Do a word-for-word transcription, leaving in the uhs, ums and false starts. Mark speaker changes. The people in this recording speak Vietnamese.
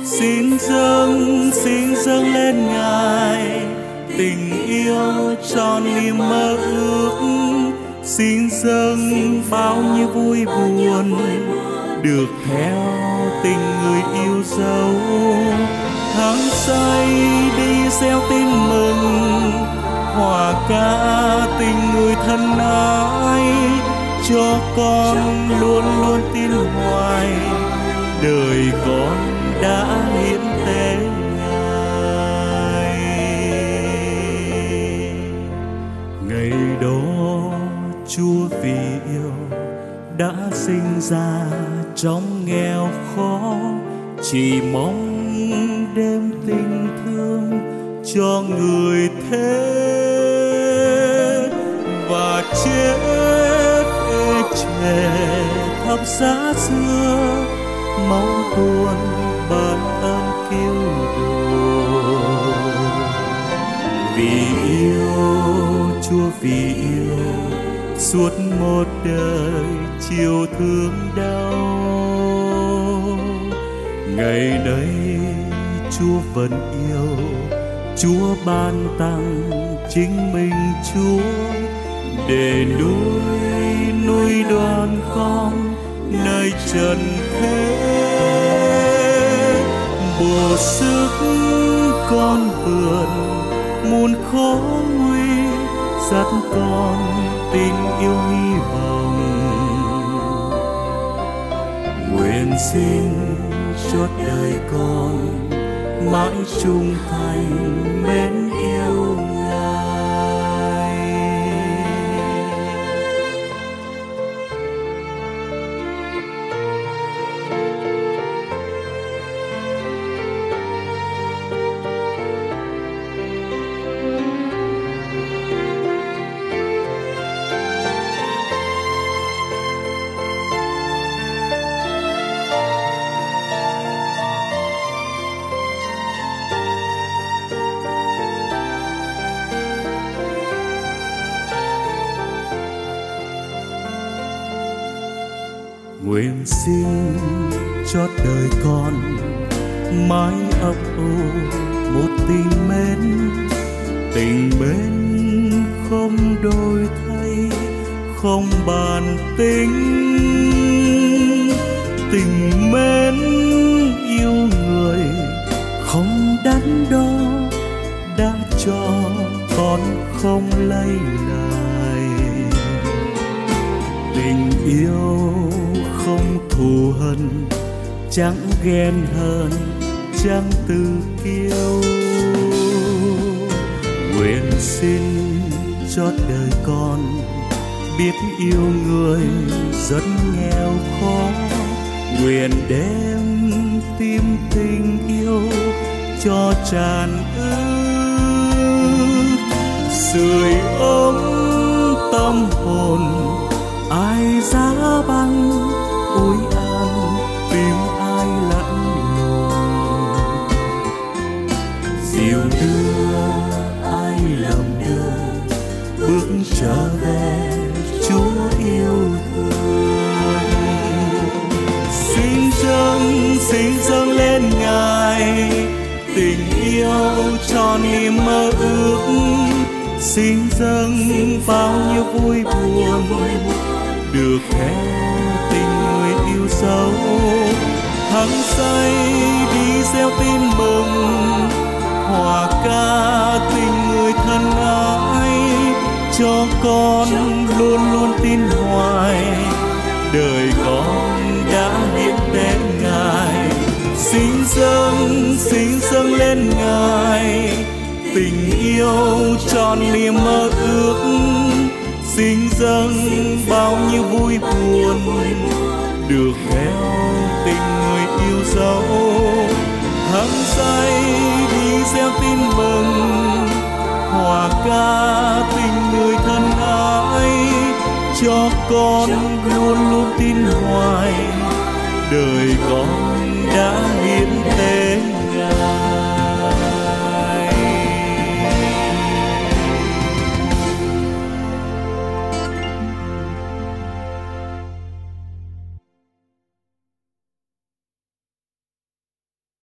Speaker 1: Xin dâng, xin dâng lên Ngài tình yêu tròn niềm mơ ước. Xin dâng bao nhiêu vui buồn được theo tình người yêu dấu. Tháng say đi gieo tin mừng, hòa ca tình người thân ái, cho con luôn luôn tin hoài đời con đã hiển tế Ngài. Ngày đó Chúa vì yêu đã sinh ra trong nghèo khó, chỉ mong đem tình thương cho người thế, và chết ê chề thập giá xưa, máu tuôn ban ơn cứu độ. Vì yêu Chúa, vì yêu suốt một đời chiều thương đau, ngày nay Chúa vẫn yêu, Chúa ban tặng chính mình Chúa để nuôi nuôi đoàn con nơi trần thế. Bổ sức con vượt muôn khó nguy, dắt con tình yêu hy vọng. Nguyện xin chốt đời con mãi trung thành mến yêu Ngài. Nguyện xin chót đời con mãi ấp ủ một tình mến, tình mến không đổi thay, không bàn tính, tình mến yêu người không đắn đo, đã cho con không lấy lại. Tình yêu không thù hận, chẳng ghen hờn, chẳng tự kiêu. Nguyện xin chót đời con biết yêu người rất nghèo khó. Nguyện đem tim tình yêu cho tràn ước, sưởi ấm tâm hồn ai giá băng, ôi an tìm ai lạnh lùng, dìu đưa ai lầm đưa bước trở về Chúa yêu thương. Xin dâng, xin dâng lên Ngài tình yêu cho niềm mơ ước. Xin dâng bao nhiêu vui buồn được theo tình người yêu dấu. Hăng say đi gieo tin mừng, hòa ca tình người thân ái, cho con luôn luôn tin hoài đời con đã hiển đến Ngài. Xin dâng, xin dâng lên Ngài tình yêu tròn niềm mơ ước. Xin dâng bao nhiêu vui buồn được theo tình người yêu dấu. Hăng say đi gieo tin mừng, hòa ca tình người thân ái, cho con luôn luôn tin hoài đời con